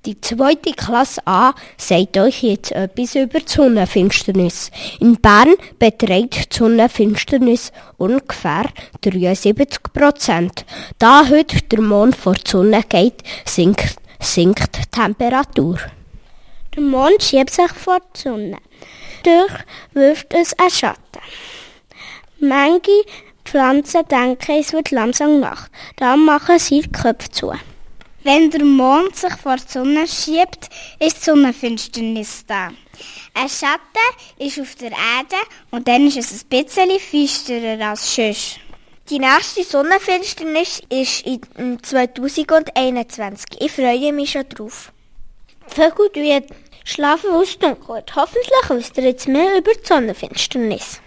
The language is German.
Die 2. Klasse A sagt euch jetzt etwas über die Sonnenfinsternis. In Bern beträgt die Sonnenfinsternis ungefähr 73%. Da heute der Mond vor die Sonne geht, sinkt die Temperatur. Der Mond schiebt sich vor die Sonne. Dadurch wirft es einen Schatten. Manche Pflanzen denken, es wird langsam Nacht. Darum machen sie die Köpfe zu. Wenn der Mond sich vor die Sonne schiebt, ist die Sonnenfinsternis da. Ein Schatten ist auf der Erde und dann ist es ein bisschen finsterer als sonst. Die nächste Sonnenfinsternis ist in 2021. Ich freue mich schon drauf. Die Vögel schlafen, weil es dunkel wird. Hoffentlich wisst ihr jetzt mehr über die Sonnenfinsternis.